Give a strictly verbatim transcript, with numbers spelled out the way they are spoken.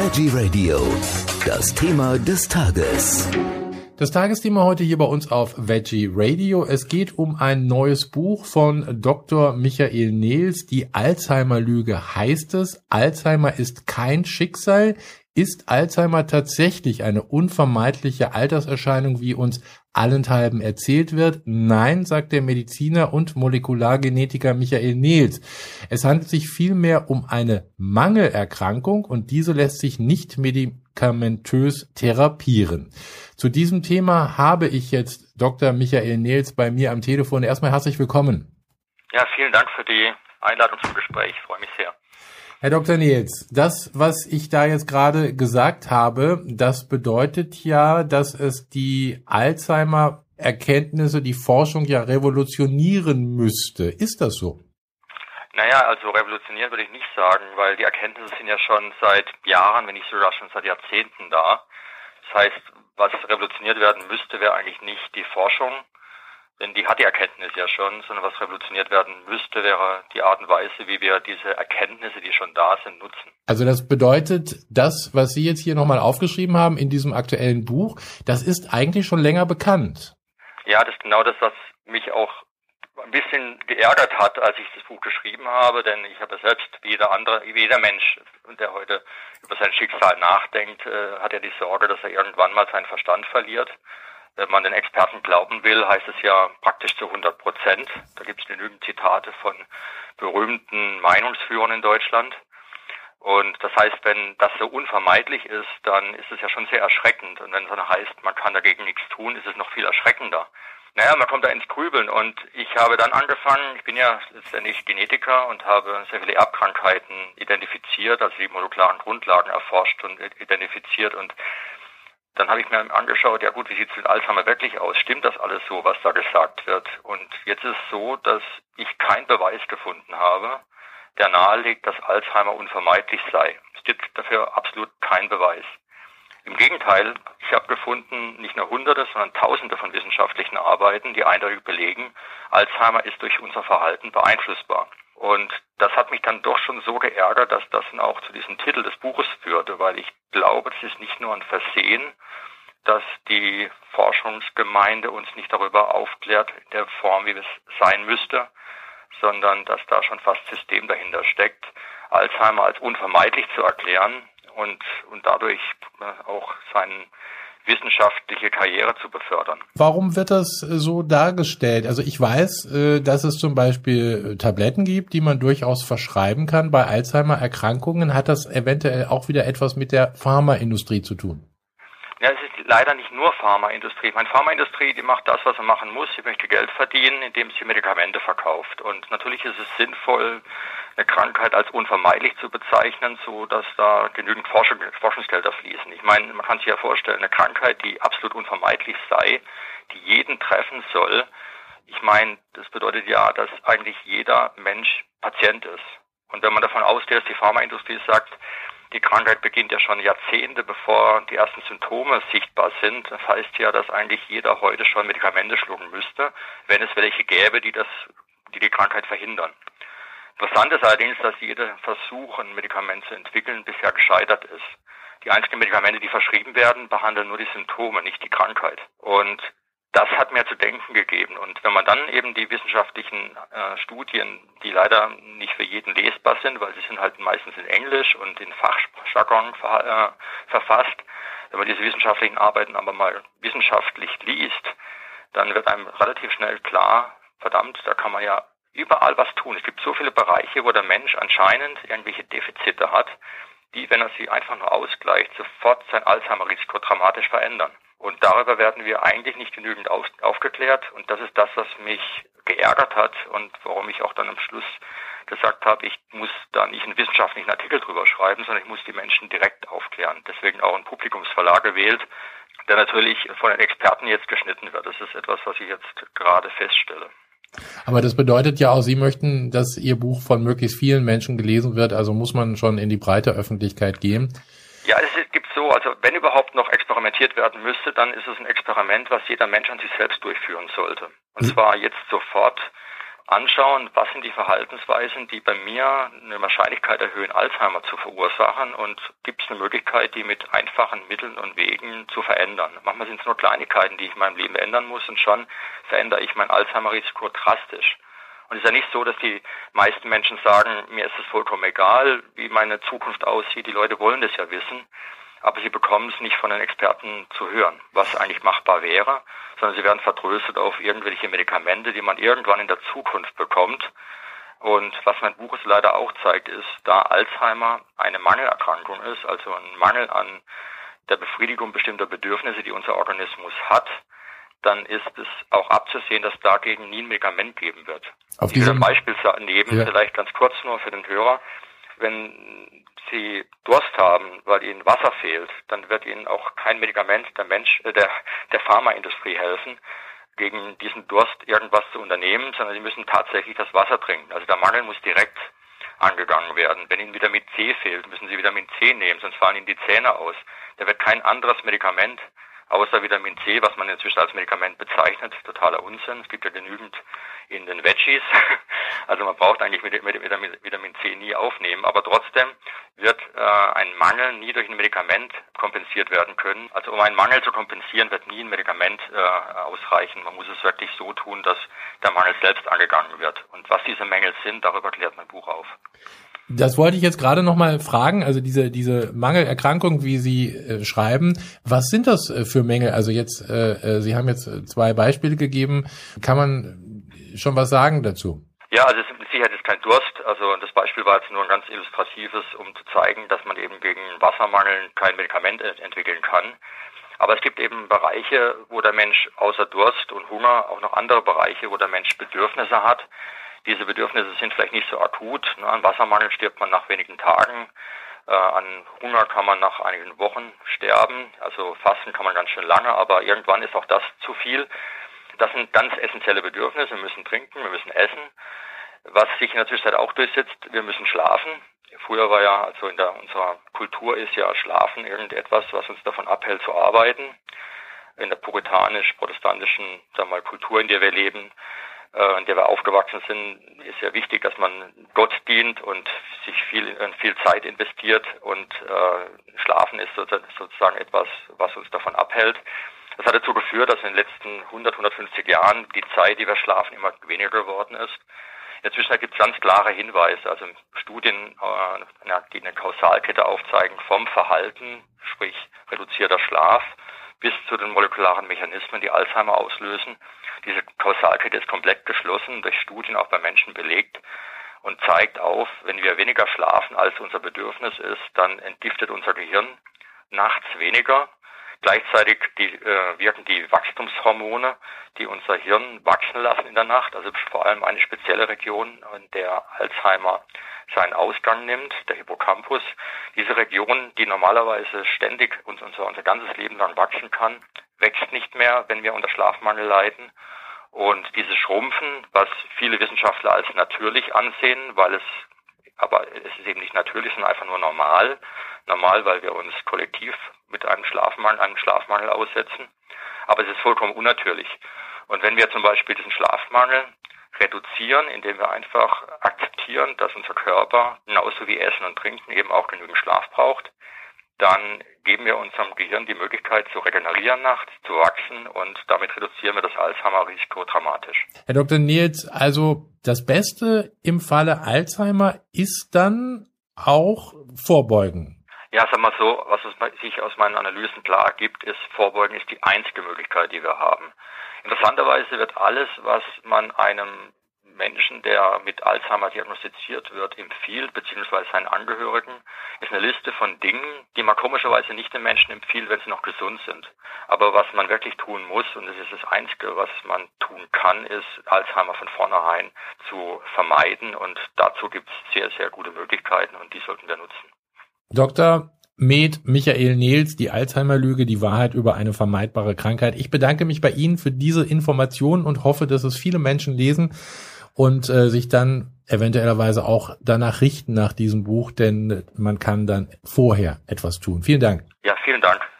Veggie Radio. Das Thema des Tages. Das Tagesthema heute hier bei uns auf Veggie Radio. Es geht um ein neues Buch von Doktor Michael Nehls. Die Alzheimer-Lüge heißt es. Alzheimer ist kein Schicksal. Ist Alzheimer tatsächlich eine unvermeidliche Alterserscheinung, wie uns allenthalben erzählt wird? Nein, sagt der Mediziner und Molekulargenetiker Michael Nehls. Es handelt sich vielmehr um eine Mangelerkrankung und diese lässt sich nicht medikamentös therapieren. Zu diesem Thema habe ich jetzt Doktor Michael Nehls bei mir am Telefon. Erstmal herzlich willkommen. Ja, vielen Dank für die Einladung zum Gespräch. Ich freue mich sehr. Herr Doktor Nehls, das, was ich da jetzt gerade gesagt habe, das bedeutet ja, dass es die Alzheimer-Erkenntnisse, die Forschung ja revolutionieren müsste. Ist das so? Naja, also revolutionieren würde ich nicht sagen, weil die Erkenntnisse sind ja schon seit Jahren, wenn nicht sogar schon seit Jahrzehnten da. Das heißt, was revolutioniert werden müsste, wäre eigentlich nicht die Forschung, denn die hat die Erkenntnis ja schon, sondern was revolutioniert werden müsste, wäre die Art und Weise, wie wir diese Erkenntnisse, die schon da sind, nutzen. Also das bedeutet, das, was Sie jetzt hier nochmal aufgeschrieben haben in diesem aktuellen Buch, das ist eigentlich schon länger bekannt. Ja, das ist genau das, was mich auch ein bisschen geärgert hat, als ich das Buch geschrieben habe, denn ich habe selbst, wie jeder andere, wie jeder Mensch, der heute über sein Schicksal nachdenkt, äh, hat ja die Sorge, dass er irgendwann mal seinen Verstand verliert. Wenn man den Experten glauben will, heißt es ja praktisch zu hundert Prozent. Da gibt es genügend Zitate von berühmten Meinungsführern in Deutschland. Und das heißt, wenn das so unvermeidlich ist, dann ist es ja schon sehr erschreckend. Und wenn es dann heißt, man kann dagegen nichts tun, ist es noch viel erschreckender. Naja, man kommt da ins Grübeln. Und ich habe dann angefangen, ich bin ja letztendlich Genetiker und habe sehr viele Erbkrankheiten identifiziert, also die molekularen Grundlagen erforscht und identifiziert. Und dann habe ich mir angeschaut, ja gut, wie sieht es mit Alzheimer wirklich aus? Stimmt das alles so, was da gesagt wird? Und jetzt ist es so, dass ich keinen Beweis gefunden habe, der nahelegt, dass Alzheimer unvermeidlich sei. Es gibt dafür absolut keinen Beweis. Im Gegenteil, ich habe gefunden, nicht nur Hunderte, sondern Tausende von wissenschaftlichen Arbeiten, die eindeutig belegen, Alzheimer ist durch unser Verhalten beeinflussbar. Und das hat mich dann doch schon so geärgert, dass das dann auch zu diesem Titel des Buches führte, weil ich glaube, es ist nicht nur ein Versehen, dass die Forschungsgemeinde uns nicht darüber aufklärt, in der Form, wie es sein müsste, sondern dass da schon fast System dahinter steckt, Alzheimer als unvermeidlich zu erklären und, und dadurch auch seinen wissenschaftliche Karriere zu befördern. Warum wird das so dargestellt? Also ich weiß, dass es zum Beispiel Tabletten gibt, die man durchaus verschreiben kann. Bei Alzheimer-Erkrankungen hat das eventuell auch wieder etwas mit der Pharmaindustrie zu tun. Ja, es ist leider nicht nur Pharmaindustrie. Meine Pharmaindustrie, die macht das, was sie machen muss. Sie möchte Geld verdienen, indem sie Medikamente verkauft. Und natürlich ist es sinnvoll, eine Krankheit als unvermeidlich zu bezeichnen, so dass da genügend Forschung, Forschungsgelder fließen. Ich meine, man kann sich ja vorstellen, eine Krankheit, die absolut unvermeidlich sei, die jeden treffen soll. Ich meine, das bedeutet ja, dass eigentlich jeder Mensch Patient ist. Und wenn man davon ausgeht, dass die Pharmaindustrie sagt, die Krankheit beginnt ja schon Jahrzehnte, bevor die ersten Symptome sichtbar sind. Das heißt ja, dass eigentlich jeder heute schon Medikamente schlucken müsste, wenn es welche gäbe, die das, die die Krankheit verhindern. Interessant ist allerdings, dass jeder Versuch, ein Medikament zu entwickeln, bisher gescheitert ist. Die einzigen Medikamente, die verschrieben werden, behandeln nur die Symptome, nicht die Krankheit. Und das hat mir zu denken gegeben. Und wenn man dann eben die wissenschaftlichen äh, Studien, die leider nicht für jeden lesbar sind, weil sie sind halt meistens in Englisch und in Fachjargon ver, äh, verfasst, wenn man diese wissenschaftlichen Arbeiten aber mal wissenschaftlich liest, dann wird einem relativ schnell klar, verdammt, da kann man ja überall was tun. Es gibt so viele Bereiche, wo der Mensch anscheinend irgendwelche Defizite hat, die, wenn er sie einfach nur ausgleicht, sofort sein Alzheimer-Risiko dramatisch verändern. Und darüber werden wir eigentlich nicht genügend auf, aufgeklärt. Und das ist das, was mich geärgert hat und warum ich auch dann am Schluss gesagt habe, ich muss da nicht einen wissenschaftlichen Artikel drüber schreiben, sondern ich muss die Menschen direkt aufklären. Deswegen auch einen Publikumsverlag gewählt, der natürlich von den Experten jetzt geschnitten wird. Das ist etwas, was ich jetzt gerade feststelle. Aber das bedeutet ja auch, Sie möchten, dass Ihr Buch von möglichst vielen Menschen gelesen wird, also muss man schon in die breite Öffentlichkeit gehen. Ja, es gibt so, also wenn überhaupt noch experimentiert werden müsste, dann ist es ein Experiment, was jeder Mensch an sich selbst durchführen sollte. Und zwar jetzt sofort anschauen, was sind die Verhaltensweisen, die bei mir eine Wahrscheinlichkeit erhöhen, Alzheimer zu verursachen, und gibt es eine Möglichkeit, die mit einfachen Mitteln und Wegen zu verändern. Manchmal sind es nur Kleinigkeiten, die ich in meinem Leben ändern muss, und schon verändere ich mein Alzheimer-Risiko drastisch. Und es ist ja nicht so, dass die meisten Menschen sagen, mir ist es vollkommen egal, wie meine Zukunft aussieht. Die Leute wollen das ja wissen, aber sie bekommen es nicht von den Experten zu hören, was eigentlich machbar wäre, sondern sie werden vertröstet auf irgendwelche Medikamente, die man irgendwann in der Zukunft bekommt. Und was mein Buch jetzt leider auch zeigt, ist, da Alzheimer eine Mangelerkrankung ist, also ein Mangel an der Befriedigung bestimmter Bedürfnisse, die unser Organismus hat, dann ist es auch abzusehen, dass dagegen nie ein Medikament geben wird. Auf ich will diesem ein Beispiel nehmen, ja. vielleicht ganz kurz nur für den Hörer. Wenn Sie Durst haben, weil Ihnen Wasser fehlt, dann wird Ihnen auch kein Medikament der Mensch, äh, der, der Pharmaindustrie helfen, gegen diesen Durst irgendwas zu unternehmen, sondern Sie müssen tatsächlich das Wasser trinken. Also der Mangel muss direkt angegangen werden. Wenn Ihnen Vitamin C fehlt, müssen Sie Vitamin C nehmen, sonst fallen Ihnen die Zähne aus. Da wird kein anderes Medikament außer Vitamin C, was man inzwischen als Medikament bezeichnet, totaler Unsinn. Es gibt ja genügend in den Veggies. Also man braucht eigentlich Vitamin C nie aufnehmen, aber trotzdem wird äh, ein Mangel nie durch ein Medikament kompensiert werden können. Also um einen Mangel zu kompensieren, wird nie ein Medikament äh, ausreichen. Man muss es wirklich so tun, dass der Mangel selbst angegangen wird. Und was diese Mängel sind, darüber klärt mein Buch auf. Das wollte ich jetzt gerade noch mal fragen, also diese diese Mangelerkrankung, wie Sie äh, schreiben, was sind das äh, für Mängel? Also jetzt, äh, Sie haben jetzt zwei Beispiele gegeben, kann man schon was sagen dazu? Ja, also es ist mit Sicherheit jetzt kein Durst, also das Beispiel war jetzt nur ein ganz illustratives, um zu zeigen, dass man eben gegen Wassermangel kein Medikament entwickeln kann. Aber es gibt eben Bereiche, wo der Mensch außer Durst und Hunger auch noch andere Bereiche, wo der Mensch Bedürfnisse hat. Diese Bedürfnisse sind vielleicht nicht so akut. Ne? An Wassermangel stirbt man nach wenigen Tagen. Äh, an Hunger kann man nach einigen Wochen sterben. Also fasten kann man ganz schön lange, aber irgendwann ist auch das zu viel. Das sind ganz essentielle Bedürfnisse. Wir müssen trinken, wir müssen essen. Was sich in der Zwischenzeit auch durchsetzt, wir müssen schlafen. Früher war ja, also in der, unserer Kultur ist ja Schlafen irgendetwas, was uns davon abhält zu arbeiten. In der puritanisch-protestantischen, sagen wir mal, Kultur, in der wir leben, in der wir aufgewachsen sind, ist ja wichtig, dass man Gott dient und sich viel, viel Zeit investiert, und äh, Schlafen ist sozusagen etwas, was uns davon abhält. Das hat dazu geführt, dass in den letzten hundert, hundertfünfzig Jahren die Zeit, die wir schlafen, immer weniger geworden ist. Inzwischen gibt es ganz klare Hinweise, also Studien, äh, die eine Kausalkette aufzeigen vom Verhalten, sprich reduzierter Schlaf, bis zu den molekularen Mechanismen, die Alzheimer auslösen. Diese Kausalkette ist komplett geschlossen, durch Studien auch bei Menschen belegt, und zeigt auf, wenn wir weniger schlafen, als unser Bedürfnis ist, dann entgiftet unser Gehirn nachts weniger. Gleichzeitig die, äh, wirken die Wachstumshormone, die unser Hirn wachsen lassen in der Nacht, also vor allem eine spezielle Region, in der Alzheimer seinen Ausgang nimmt, der Hippocampus. Diese Region, die normalerweise ständig uns unser, unser ganzes Leben lang wachsen kann, wächst nicht mehr, wenn wir unter Schlafmangel leiden. Und dieses Schrumpfen, was viele Wissenschaftler als natürlich ansehen, weil es, aber es ist eben nicht natürlich, sondern einfach nur normal. Normal, weil wir uns kollektiv mit einem Schlafmangel, einem Schlafmangel aussetzen. Aber es ist vollkommen unnatürlich. Und wenn wir zum Beispiel diesen Schlafmangel reduzieren, indem wir einfach akzeptieren, dass unser Körper genauso wie Essen und Trinken eben auch genügend Schlaf braucht, dann geben wir unserem Gehirn die Möglichkeit zu regenerieren nachts, zu wachsen, und damit reduzieren wir das Alzheimer-Risiko dramatisch. Herr Doktor Nils, also das Beste im Falle Alzheimer ist dann auch Vorbeugen. Ja, sag mal so, was es sich aus meinen Analysen klar ergibt, ist, Vorbeugen ist die einzige Möglichkeit, die wir haben. Interessanterweise wird alles, was man einem Menschen, der mit Alzheimer diagnostiziert wird, empfiehlt, beziehungsweise seinen Angehörigen, ist eine Liste von Dingen, die man komischerweise nicht den Menschen empfiehlt, wenn sie noch gesund sind. Aber was man wirklich tun muss, und das ist das Einzige, was man tun kann, ist, Alzheimer von vornherein zu vermeiden. Und dazu gibt es sehr, sehr gute Möglichkeiten, und die sollten wir nutzen. Doktor Med Michael Nehls, die Alzheimer-Lüge, die Wahrheit über eine vermeidbare Krankheit. Ich bedanke mich bei Ihnen für diese Informationen und hoffe, dass es viele Menschen lesen und äh, sich dann eventuellerweise auch danach richten nach diesem Buch, denn man kann dann vorher etwas tun. Vielen Dank. Ja, vielen Dank.